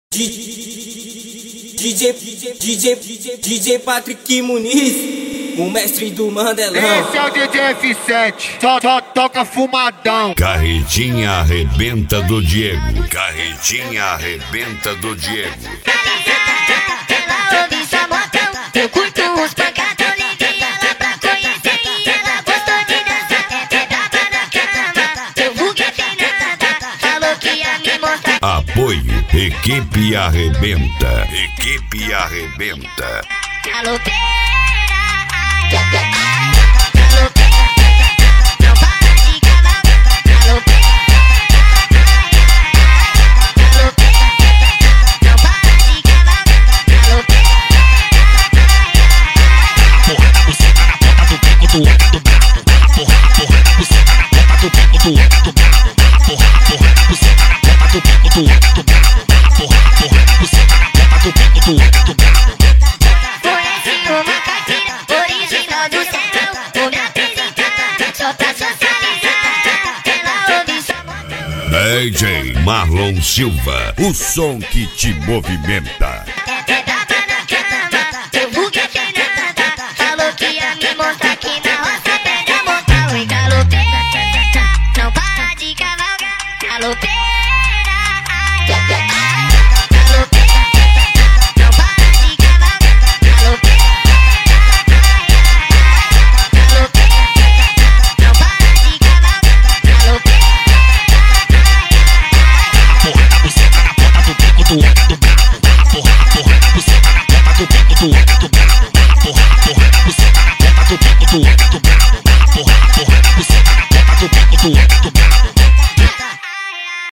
DJ Patrick Muniz, o mestre do Mandelão. Esse é o DJ F7, só toca fumadão. Carretinha arrebenta do Diego. Carretinha arrebenta do Diego. Ela ouve sua motão, eu curto os pancadão. Liguei ela pra conhecer e ela gostou de dançar. É pedrada na cama, eu buguetei nada. Falou que ia me mostrar. Apoio, equipe arrebenta. Equipe arrebenta. Galopeira, não para de cavalgar. Galopeira, não para de cavalgar. Galopeira. A porra da buceta na ponta do bico do outro brabo. A porra da buceta na ponta do bico do outro brabo. A porra da buceta na ponta do bico do outro brabo. A porra da buceta na ponta do bico do outro brabo. Conheci uma caipira original do sertão. Vou me apresentar só pra socializar. Ela ouve sua motão. DJ Marlon Silva, o som que te movimenta.